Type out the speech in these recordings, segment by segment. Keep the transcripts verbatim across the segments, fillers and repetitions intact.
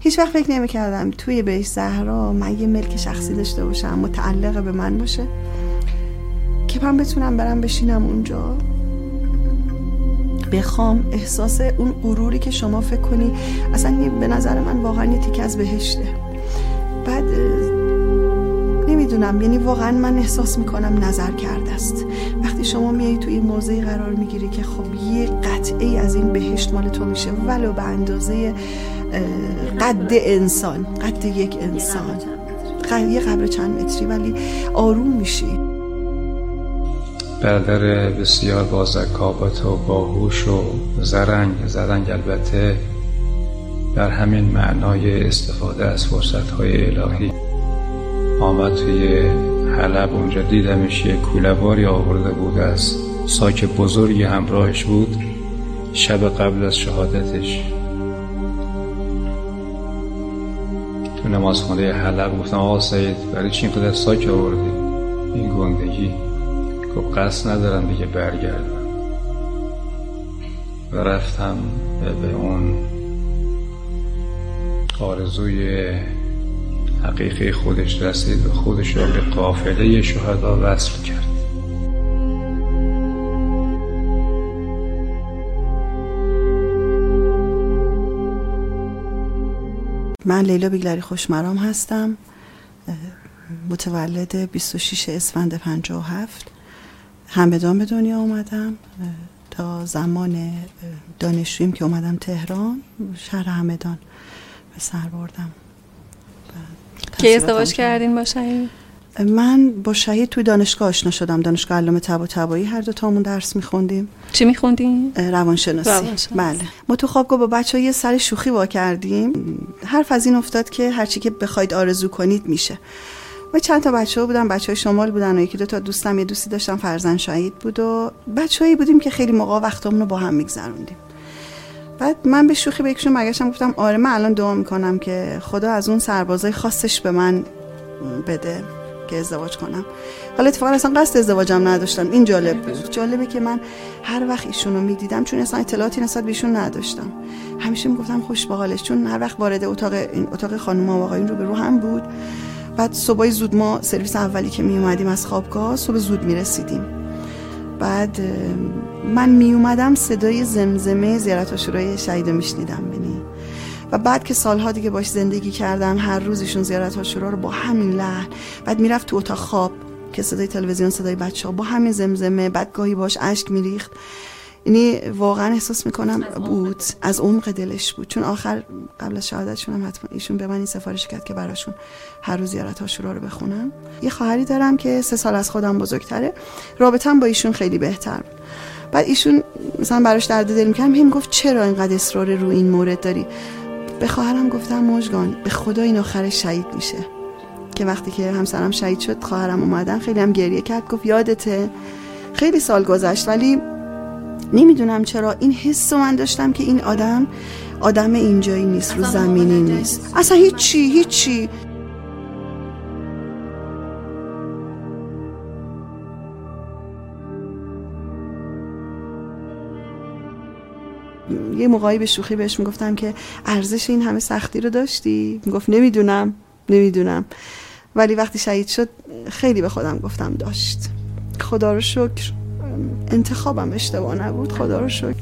هیچ وقت فکر نمی‌کردم توی بهشت زهرا من یه ملک شخصی داشته باشم، متعلق به من باشه، که من بتونم برم بشینم اونجا بخوام احساس اون غروری که شما فکر کنی اصلا به نظر من واقعا یه تیکه از بهشته. بعد نمیدونم، یعنی واقعا من احساس میکنم نظر کرده است وقتی شما میایی توی موضعی قرار میگیری که خب یه قطعه از این بهشت مال تو میشه، ولو به اندازه قد انسان، قد یک انسان، یه قبر چند متری، ولی آروم میشی. برادر بسیار با ذکاوت و باهوش و زرنگ زرنگ البته در همین معنای استفاده از فرصت‌های الهی آمد توی حلب. اونجا دیدمش یه کوله‌باری آورده بود، از ساک بزرگی همراهش بود. شب قبل از شهادتش تو نمازخانه حلب گفتم آقا سعید برای چی اینقدر ساک آوردی؟ این گندگی. گفت قصد ندارم دیگه برگردم. و رفتم به اون آرزوی حقیقی خودش رسید و خودش را به قافله شهدا وصل کرد. من لیلا بیگلری خوشمرام هستم، متولد بیست و شش اسفند پنجاه و هفت. همدان به دنیا اومدم. تا زمان دانشجوییم که اومدم تهران، شهر همدان به سر بردم. کی ازدواج کردین با شهید؟ من با شهید توی دانشگاه آشنا شدم، دانشگاه علامه طباطبایی. هر دو تامون درس میخوندیم. چی میخوندین؟ روانشناسی. روانشناسی. بله. ما تو خوابگاه با بچه‌ها یه سر شوخی وا کردیم. حرف از این افتاد که هر چی که بخواید آرزو کنید میشه. و چند تا بچه‌ها بودن، بچه‌های شمال بودن و یکی دو تا دوستم، یه دوستی داشتم فرزند شهید بود و بچه‌هایی بودیم که خیلی موقع وقتمون رو با هم میگذروندیم. بعد من به شوخی به یکشون برگشتم گفتم آره من الان دعا میکنم که خدا از اون سربازای خاصش به من بده که ازدواج کنم. حالا اتفاقا اصلا قصد ازدواجم نداشتم. این جالب بود. جالبه که من هر وقت ایشونو میدیدم، چون اصلا اطلاعاتی نسبت به ایشون نداشتم، همیشه میگفتم خوش به حالش، چون هر وقت وارد اتاق این اتاق خانوما و آقایون رو به رو هم بود. بعد صبح زود ما سرویس اولی که می اومدیم از خوابگاه صبح زود می رسیدیم. بعد من می اومدم صدای زمزمه زیارت عاشورای شهید رو می شنیدم بینی. و بعد که سالها دیگه باش زندگی کردم، هر روز ایشون زیارت عاشورا رو با همین لحن، بعد می رفت تو اتاق خواب که صدای تلویزیون، صدای بچه‌ها با همین زمزمه، بعد گاهی باش اشک می ریخت. یعنی واقعا احساس میکنم بود از عمق دلش بود، چون آخر قبل از شهادتشون هم حتما ایشون به من این سفارش کرد که براشون هر روز زیارت عاشورا رو بخونم. یه خواهری دارم که سه سال از خودم بزرگتره، رابطه‌ام با ایشون خیلی بهتر. بعد ایشون مثلا براش درد دل می‌کردم، هم گفت چرا اینقدر اصرار رو این مورد داری؟ به خواهرم گفتم مژگان به خدا این آخر شهید میشه. که وقتی که همسرم شهید شد خواهرم اومدن خیلی هم گریه کرد، گفت یادته خیلی سال گذشت ولی نمیدونم چرا این حس من داشتم که این آدم آدم اینجایی نیست، رو زمینی نیست، اصلا هیچی هیچی. یه موقعی به شوخی بهش میگفتم که ارزش این همه سختی رو داشتی؟ میگفت نمیدونم نمیدونم ولی وقتی شهید شد خیلی به خودم گفتم داشت. خدا رو شکر انتخابم اشتباه نبود، خدا رو شکر.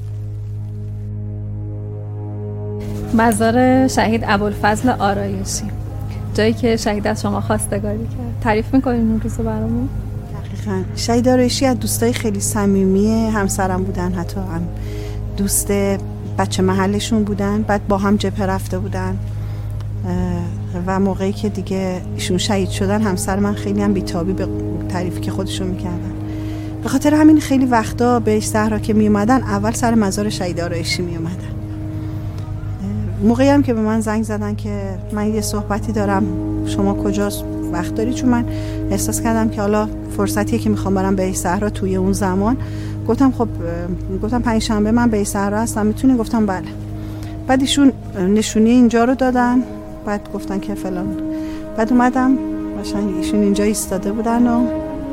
مزار شهید ابوالفضل آرایشی، جایی که شهید از شما خواستگاری کرد، تعریف میکنین اون روزو برامون؟ دقیقاً. شهید آرایشی از دوستای خیلی صمیمی همسرم بودن، حتی هم دوست بچه محلشون بودن، بعد با هم جبهه رفته بودن و موقعی که دیگه ایشون شهید شدن همسر من خیلی هم بیتابی به تعریفی که خودشون میکردن. به خاطر همین خیلی وقتا بهش زهرا که می اومدن اول سر مزار شهید آرایشی می اومدن. موقعی هم که به من زنگ زدن که من یه صحبتی دارم شما کجاست وقت داری، چون من احساس کردم که حالا فرصتیه که میخوام برم بهش زهرا توی اون زمان. گفتم خب گفتم پنجشنبه من بهش زهرا هستم میتونی؟ گفتم بله. بعد ایشون نشونی اینجا رو دادن، بعد گفتن که فلان. بعد اومدم قشنگ ایشون اینجا ایستاده بودن و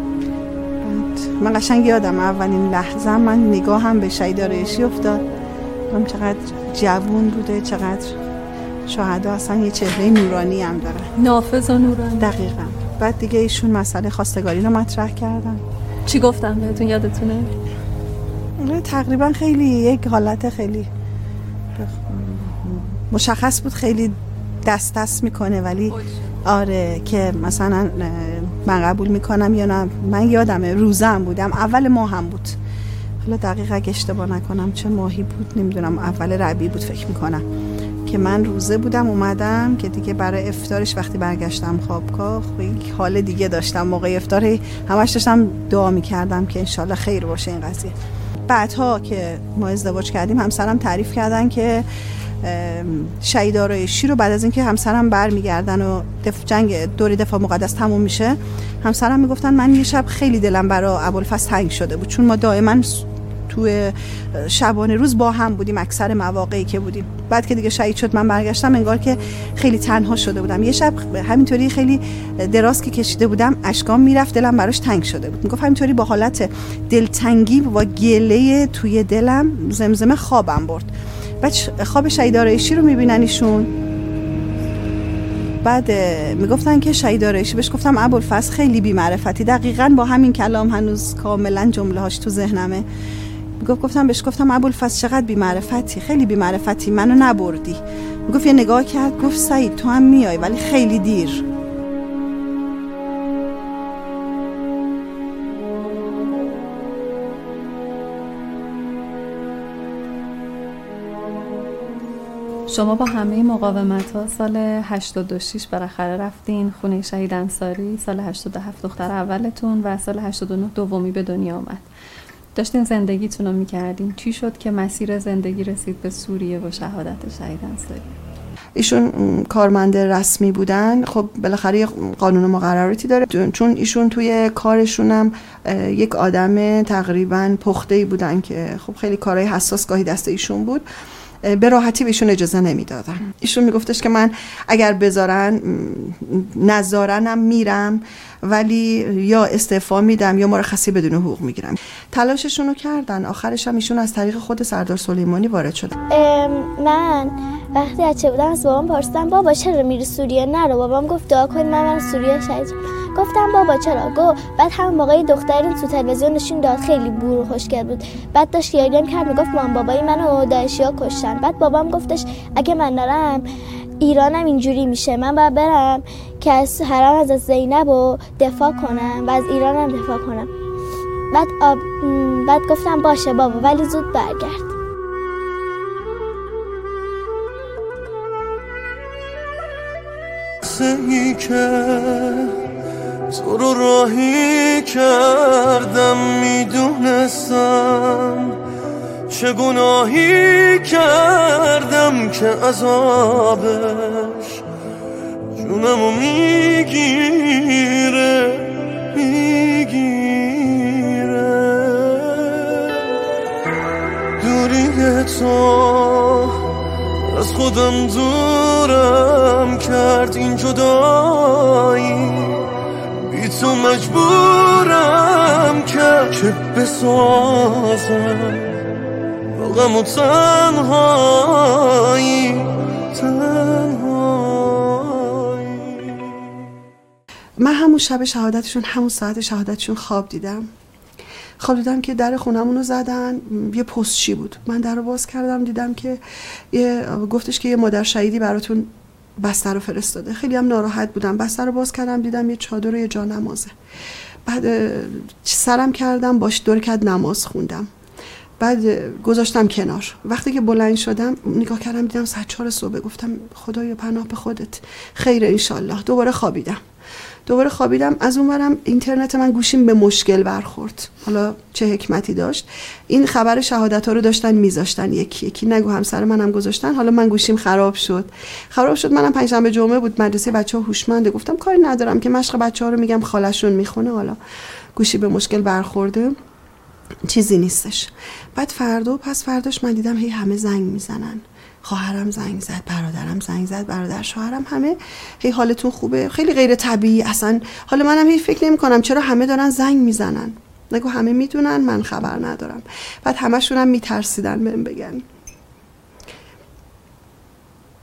من قشنگ یادم اولین لحظه من نگاهم به شهید آرایشی افتاد. من چقدر جوون بوده، چقدر شهدا اصلا یه چهره نورانی هم داره، نافذ و نورانی. دقیقاً. بعد دیگه ایشون مسئله خواستگاری رو مطرح کردن. چی گفتن بهتون یادتونه؟ تقریبا خیلی یک حالت خیلی مشخص بود، خیلی دست دست میکنه، ولی آره که مثلا من قبول میکنم یا نه. من یادمه روزه هم بودم، اول ماه هم بود، حالا دقیقا اگه اشتباه نکنم چه ماهی بود نمیدونم، اول ربیع بود فکر میکنم که من روزه بودم اومدم که دیگه برای افطارش وقتی برگشتم خوابگاه یک حال دیگه داشتم. موقع افطار همش داشتم دعا میکردم که انشالله خیر باشه این قضیه. بعدها که ما ازدواج کردیم همسرم تعریف کردن که شهید آرایشی رو بعد از اینکه همسرم برمیگردن و دف... جنگ دور دفاع مقدس تموم میشه، همسرم میگفتن من یه شب خیلی دلم برای ابوالفضل تنگ شده بود، چون ما دائما توی شبانه روز با هم بودیم اکثر مواقعی که بودیم. بعد که دیگه شهید شد من برگشتم انگار که خیلی تنها شده بودم. یه شب همینطوری خیلی دراز که کشیده بودم اشکام میرفت، دلم براش تنگ شده بود. میگفت همینطوری با حالت دلتنگی و گله توی دلم زمزمه خوابم برد. بعد خواب شهید آرایشی رو میبینن ایشون. بعد میگفتن که شهید آرایشی، بهش گفتم ابوالفضل خیلی بی‌معرفتی، دقیقاً با همین کلام هنوز کاملا جمله هاش تو ذهنمه. میگفت گفتم بهش گفتم ابوالفضل چقدر بی‌معرفتی، خیلی بی‌معرفتی، منو نبردی. میگفت یه نگاه کرد گفت سعید تو هم میای ولی خیلی دیر. شما با همه مقاومت‌ها سال هشتاد و شش بالاخره رفتین خونه شهید انصاری، سال هشتاد و هفت دختر اولتون و سال هشتاد و نه دومی به دنیا آمد. داشتین زندگیتون رو می‌کردین. چی شد که مسیر زندگی رسید به سوریه و شهادت شهید انصاری؟ ایشون کارمند رسمی بودن، خب بالاخره قانون مقرراتی داره، چون ایشون توی کارشون هم یک آدم تقریباً پخته‌ای بودن که خب خیلی کارهای حساس گاهی دست ایشون بود، به راحتی بهشون اجازه نمیدادن. ایشون میگفتش که من اگر بذارن نذارنم میرم، ولی یا استعفا میدم یا مرخصی بدون حقوق میگیرم. تلاششون رو کردن، آخرش هم ایشون از طریق خود سردار سلیمانی وارد شدن. من وقتی بچه بودم از بابام پرسیدم بابا چرا میری سوریه؟ نرو. بابام گفت دعا کن من من سوریه شهید. گفتم بابا چرا؟ گفت بعد همون موقع دختری تو تلویزیون نشون داد، خیلی بور و خوشگل بود. بعد داشت گریه می‌کرد، میگفت مام بابای منو داعشی‌ها کشتن. بعد بابام گفتش اگه من نرم ایرانم اینجوری میشه، من باید برم که از حرم از زینب رو دفاع کنم و از ایرانم دفاع کنم. بعد آب... بعد گفتم باشه بابا ولی زود برگرد. ای که تو رو راهی کردم، میدونستم چه گناهی کردم که عذابش جونمو میگیره میگیره. دوری تو از خودم دورم کرد، این جدایی بی تو مجبورم کرد که بسازم با غم و تنهایی تنهایی. من همون شب شهادتشون، همون ساعت شهادتشون خواب دیدم. خواب دیدم که در خونمون رو زدن، یه پستچی بود. من در رو باز کردم دیدم که یه گفتش که یه مادر شهیدی براتون بستر رو فرستاده. خیلی هم ناراحت بودم. بستر رو باز کردم دیدم یه چادر و یه جانمازه. بعد سرم کردم باش دور کرد نماز خوندم. بعد گذاشتم کنار. وقتی که بلند شدم نگاه کردم دیدم ساعت چهار صبح. گفتم خدایا پناه به خودت، خیر انشالله. دوباره خوابیدم. دوباره خوابیدم. از اونورم اینترنت من گوشیم به مشکل برخورد. حالا چه حکمتی داشت؟ این خبر شهادت ها رو داشتن میذاشتن یکی یکی، نگو همسر منم گذاشتن. حالا من گوشیم خراب شد. خراب شد منم پنجشنبه جمعه بود، مدرسه بچه‌ها هوشمنده. گفتم کاری ندارم که مشق بچه‌ها رو میگم خالشون میخونه، حالا گوشی به مشکل برخورده چیزی نیستش. بعد فردا و پس فرداش من دیدم هی همه زنگ میزنن. خواهرم زنگ زد، برادرم زنگ زد، برادر شوهرم، همه هی حالتون خوبه؟ خیلی غیر طبیعی اصلا. حالا منم هی فکر نمی کنم چرا همه دارن زنگ میزنن. نگو همه میدونن من خبر ندارم. بعد همشون هم میترسیدن بهم بگن.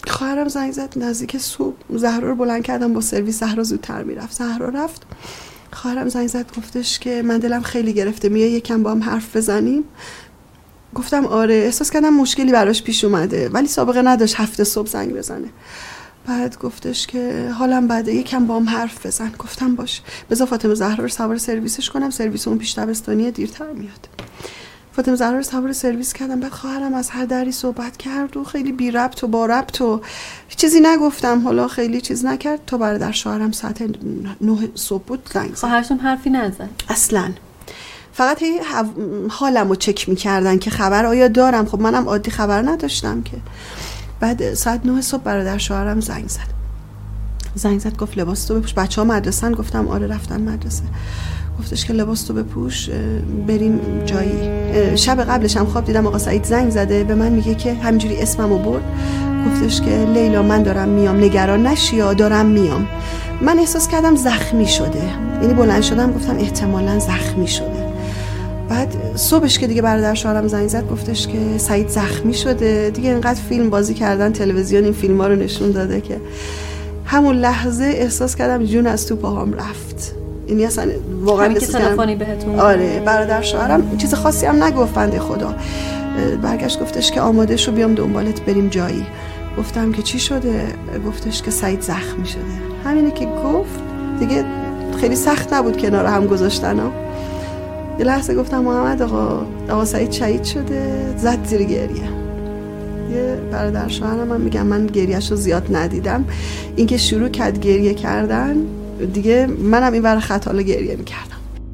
خواهرم زنگ زد نزدیک صبح، زهرا رو بلند کردم با سرویس، زهرا زودتر میرفت. زهرا رفت، خواهرم زنگ زد گفتش که من دلم خیلی گرفته، میای یکم با هم حرف بزنیم؟ گفتم آره. احساس کردم مشکلی براش پیش اومده ولی سابقه نداشت هفته صبح زنگ بزنه. بعد گفتش که حالم بده، یکم با هم حرف بزن. گفتم باش، بذار فاطمه زهرا رو سوار سرویسش کنم، سرویس اون پیش دبستانیه دیرتر میاد. فاطمه زهرا رو سوار سرویس کردم. بعد خواهرم از هر دری صحبت کرد و خیلی بی ربط و با ربط و چیزی نگفتم، حالا خیلی چیز نکرد. تا برادر شوهرم ساعت نه صبح بود زنگ زد. خواهرشون حرفی نزد اصلاً، فقط هی حالمو چک می‌کردن که خبر آیا دارم. خب منم عادی خبر نداشتم که. بعد ساعت نه صبح برادر شوهرم زنگ زد. زنگ زد گفت لباس تو بپوش، بچه‌ها مدرسه‌ن. گفتم آره رفتن مدرسه. گفتش که لباس تو بپوش بریم جایی. شب قبلش هم خواب دیدم آقا سعید زنگ زده به من، میگه که همینجوری اسممو برد، گفتش که لیلا من دارم میام، نگران نشی یا دارم میام. من احساس کردم زخمی شده، یعنی بلند شدم گفتم احتمالاً زخمی شده. بعد صبحش که دیگه برادر شوهرم زنگ زد گفتش که سعید زخمی شده. دیگه اینقدر فیلم بازی کردن تلویزیون این فیلم‌ها رو نشون داده که همون لحظه احساس کردم جون از تو پاهام رفت. یعنی اصلا واقعا همین که تلفنی بهتون. آره برادر شوهرم چیز خاصی هم نگفت بنده خدا. برگشت گفتش که آماده شو بیام دنبالت بریم جایی. گفتم که چی شده؟ گفتش که سعید زخمی شده. همینه که گفت دیگه خیلی سخت نبود کنار هم گذاشتن ها. یه لحظه گفتم محمد آقا آقا سعید شهید شده. زد زیر گریه. یه برادر شوهرم هم میگم من گریه‌شو زیاد ندیدم، اینکه شروع کرد گریه کردن دیگه منم این ور خطاله گریه میکردم.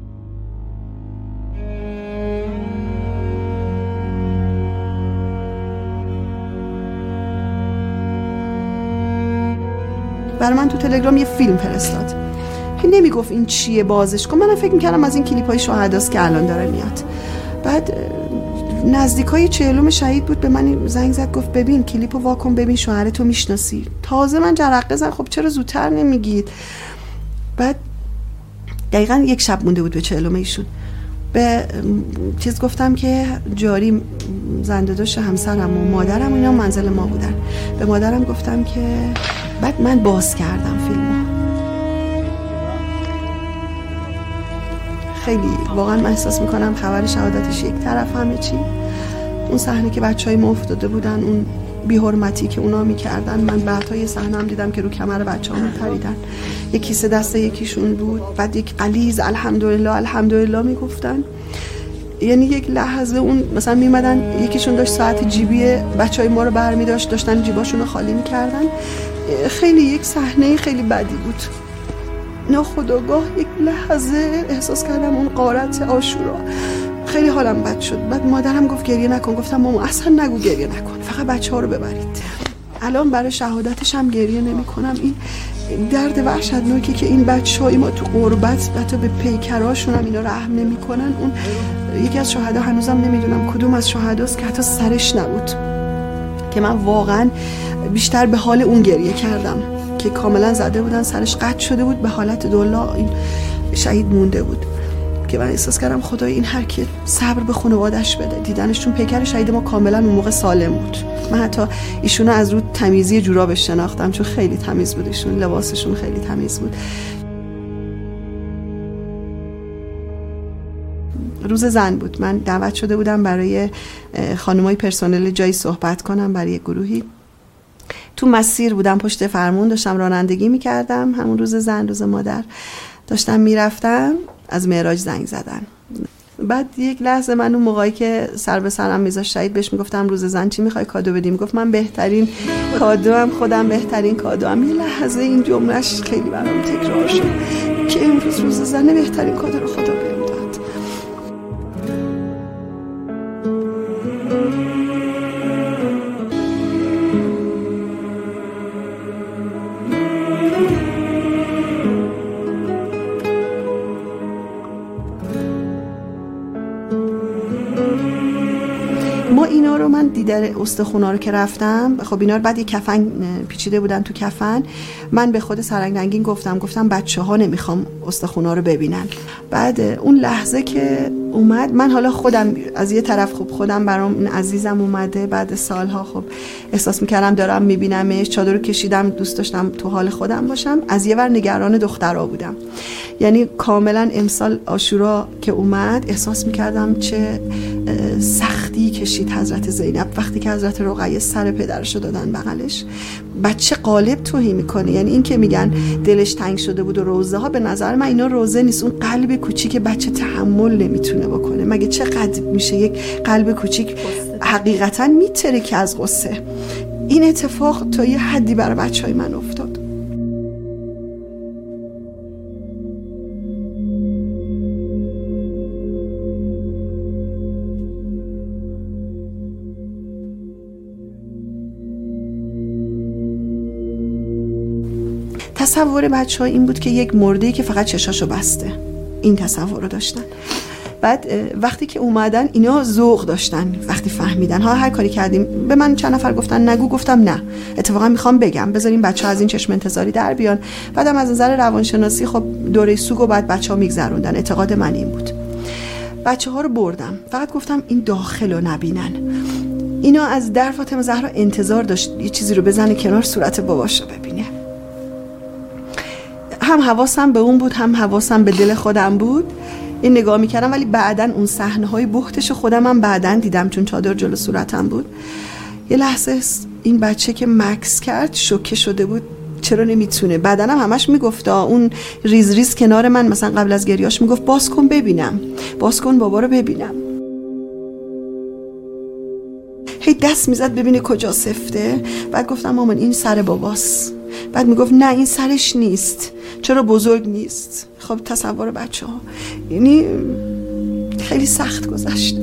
برای من تو تلگرام یه فیلم فرستاد که نمیگفت این چیه، بازش کن. منم فکر میکردم از این کلیپای شهداست که الان داره میاد. بعد نزدیکای چهلم شهید بود، به من زنگ زد گفت ببین کلیپو واکن ببین شوهرتو میشناسی. تازه من جرقه زدم خب چرا زودتر نمیگید؟ بعد دقیقاً یک شب مونده بود به چهلم ایشون. به چیز گفتم که جاری زنده‌داشت همسرم و مادرم اینا منزل ما بودن. به مادرم گفتم که بعد من باز کردم فیلمو. خیلی واقعا من احساس میکنم خبر شهادتش یک طرف همه چی. اون صحنه که بچهای ما افتاده بودن، اون بی‌حرمتی که اونا میکردن، من بعدها یه صحنه هم دیدم که رو کمر بچه‌ها پریدن. یک کیسه دست یکیشون بود، بعد یک قلیز الحمدلله الحمدلله میگفتن. یعنی یک لحظه اون مثلا میمدن یکیشون داشت ساعت جیبی بچهای ما رو برمی‌داشت، داشتن جیباشون رو خالی میکردن. خیلی یک صحنه خیلی بدی بود. ناخودآگاه یک لحظه احساس کردم اون غارت عاشورا. خیلی حالم بد شد. بعد مادرم گفت گریه نکن. گفتم مامان اصلا نگو گریه نکن، فقط بچه‌ها رو ببرید. الان برای شهادتش هم گریه نمی کنم. این درد وحشتناکی که این بچه‌های ما تو غربت حتی به پیکراشون هم اینا رحم نمی کنن. اون یکی از شهدا هنوزم نمیدونم کدوم از شهداست که حتی سرش نبود، که من واقعا بیشتر به حال اون گریه کردم که کاملا زده بودن، سرش قطع شده بود، به حالت دولا این شهید مونده بود، که من احساس کردم خدای این هر کی صبر به خانواده‌اش بده. دیدنشون پیکر شهید ما کاملا اون موقع سالم بود. من حتی ایشونو از رو تمیزی جورابش شناختم چون خیلی تمیز بود، ایشون لباسشون خیلی تمیز بود. روز زن بود، من دعوت شده بودم برای خانمای پرسنل جایی صحبت کنم برای یک گروهی. تو مسیر بودم، پشت فرمون داشتم رانندگی میکردم. همون روز زن، روز مادر، داشتم میرفتم، از معراج زنگ زدن. بعد یک لحظه من اون موقعی که سر به سرم میذاشت شهید، بهش میگفتم روز زن چی میخوای کادو بدیم؟ گفت من بهترین کادو هم خودم بهترین کادو هم. یه لحظه این جملهش خیلی برام تکرار شد که امروز روز زن، بهترین کادو رو خدا بهم داد. ما اینا رو، من دیدار استخونا رو که رفتم، خب اینا رو بعد یه کفن پیچیده بودن تو کفن، من به خود سرنگ نگین گفتم گفتم بچه ها نمیخوام استخونا رو ببینن. بعد اون لحظه که اومد، من حالا خودم از یه طرف خب خودم برام این عزیزم اومده بعد سالها، خب احساس میکردم دارم میبینمش، چادر رو کشیدم، دوست داشتم تو حال خودم باشم. از یه ور نگران دخترها بودم، یعنی کاملا امسال عاشورا که اومد احساس میکردم چه سختی کشید حضرت زینب وقتی که حضرت رقیه سر پدرشو دادن بغلش. بچه قالب توهی میکنه، یعنی این که میگن دلش تنگ شده بود و روزه ها، به نظر من اینا روزه نیست، اون قلب کوچیک بچه تحمل نمیتونه بکنه. مگه چقدر میشه یک قلب کوچیک حقیقتا میترکه از غصه. این اتفاق تا یه حدی برای بچهای من افتاد. تصور بچه ها این بود که یک مرده‌ای که فقط چشاشو بسته، این تصور رو داشتن. بعد وقتی که اومدن اینا ذوق داشتن، وقتی فهمیدن ها هر کاری کردیم. به من چند نفر گفتن نگو، گفتم نه اتفاقا میخوام بگم، بذاریم بچه ها از این چشم انتظاری در بیان. بعدم از نظر روانشناسی خب دوره سوگو بعد بچه ها میگذروندن، اعتقاد من این بود. بچه ها رو بردم، فقط گفتم این داخل رو نبینن. اینا از در فاطمه زهرا انتظار داشت یه چیزی رو بزنه کنار صورت باباش رو ببینه. هم حواسم به اون بود، هم حواسم به دل خودم بود. این نگاه میکردم، ولی بعدن اون صحنه های بهتش خودم هم بعدن دیدم چون چادر جلو صورتم بود. یه لحظه این بچه که مکس کرد شوکه شده بود، چرا نمیتونه. بعدنم همش میگفت اون ریز ریز کنار من، مثلا قبل از گریاش میگفت باز کن ببینم، باز کن بابا رو ببینم. هی دست میزد ببینه کجا سفته. بعد گفتم مامان این سر باباست. بعد میگفت نه این سرش نیست، چرا بزرگ نیست. خب تصور بچه ها، یعنی خیلی سخت گذشت.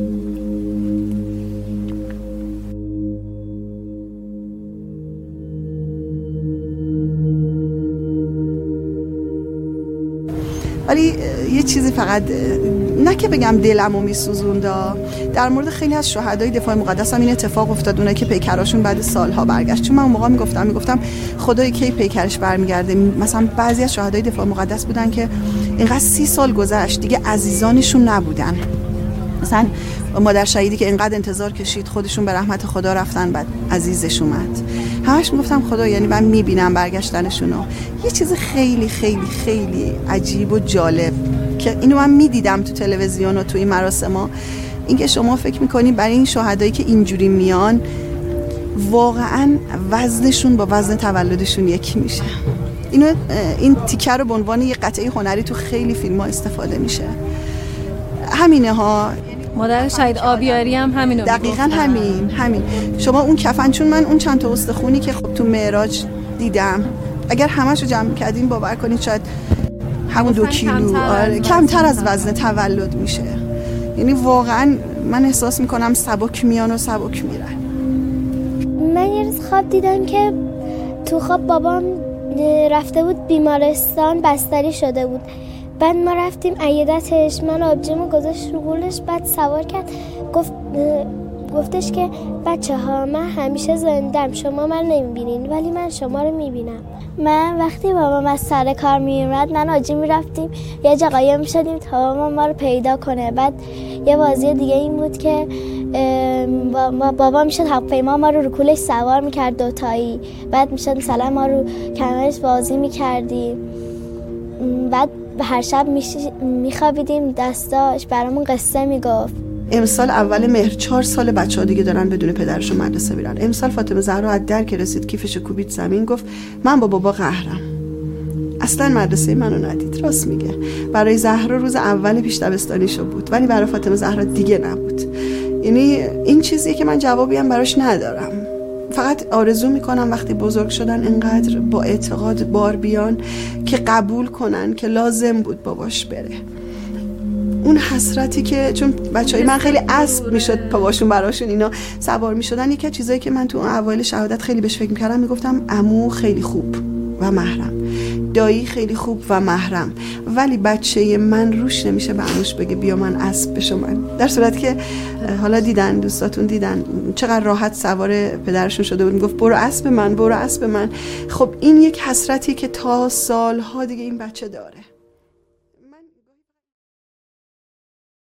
ولی یه چیزی فقط نه که بگم دلمو میسوزوند، در مورد خیلی از شهدای دفاع مقدس هم این اتفاق افتاد، اونایی که پیکراشون بعد سالها برگشت. چون من اون موقع میگفتم میگفتم خدای کی پیکرش برمیگرده. مثلا بعضی از شهدای دفاع مقدس بودن که اینقدر سی سال گذشت دیگه عزیزانشون نبودن. مثلا مادر شهیدی که اینقدر انتظار کشید، خودشون به رحمت خدا رفتن، بعد عزیزش اومد. همش میگفتم خدا، یعنی من میبینم برگشتنشونو. یه چیز خیلی خیلی خیلی عجیب و جالب که اینو من میدیدم تو تلویزیون و تو این مراسم‌ها، این که شما فکر میکنی برای این شهدایی که اینجوری میان واقعا وزنشون با وزن تولدشون یکی میشه. اینو این تیکر رو به عنوان یه قطعه هنری تو خیلی فیلم‌ها استفاده میشه. همینه ها. مادر شهید آبیاری هم همینو دقیقاً همین همین. شما اون کفن، چون من اون چند تا استخونی که خب تو معراج دیدم، اگر همه‌شو جمع کردیم باور کنید شاید همون دو کیلو کمتر, آره کمتر از وزن تولد میشه. یعنی واقعا من احساس میکنم سبک میان و سبک میرن. من یه روز خواب دیدم که تو خواب بابام رفته بود بیمارستان، بستری شده بود. بعد ما رفتیم عیادتش، من آبجیمو گذاشت رو گولش، بعد سوار کرد، گفت گفتش که بچه ها من همیشه زندم، شما من نمیبینین ولی من شما رو میبینم. من وقتی بابام از سر کار میومد من آجی میرفتیم یه جا قایم میشدیم تا بابام ما رو پیدا کنه. بعد یه بازی دیگه این بود که بابا میشد هواپیما ما رو رو کولش سوار میکرد دوتایی، بعد میشد مثلا ما رو کمرش بازی میکردیم، بعد هر شب میخوابیدیم دستاش برامون قصه میگفت. امسال اول مهر چهار سال بچه ها دیگه دارن بدون پدرشون مدرسه میرن. امسال فاطمه زهرا از در که رسید کیفش کوبید زمین، گفت من با بابا قهرم، اصلا مدرسه منو ندید. راست میگه. برای زهرا روز اول پیش دبستانیشو بود ولی برای فاطمه زهرا دیگه نبود. یعنی این چیزیه که من جوابی هم براش ندارم. فقط آرزو میکنم وقتی بزرگ شدن انقدر با اعتقاد بار بیان که قبول کنن که لازم بود باباش بره. اون حسرتی که چون بچهای من خیلی اسب میشد باباشون براشون اینا سوار میشدن، یکی از چیزایی که من تو اوایل شهادت خیلی بهش فکر میکردم، میگفتم عمو خیلی خوب و محرم، دایی خیلی خوب و محرم، ولی بچه من روش نمیشه به عموش بگه بیا من اسب بشم من. در صورتی که حالا دیدن دوستاتون دیدن چقدر راحت سوار پدرشون شده بود، میگفت برو اسب من، برو اسب من. خب این یک حسرتی که تا سالها دیگه این بچه داره.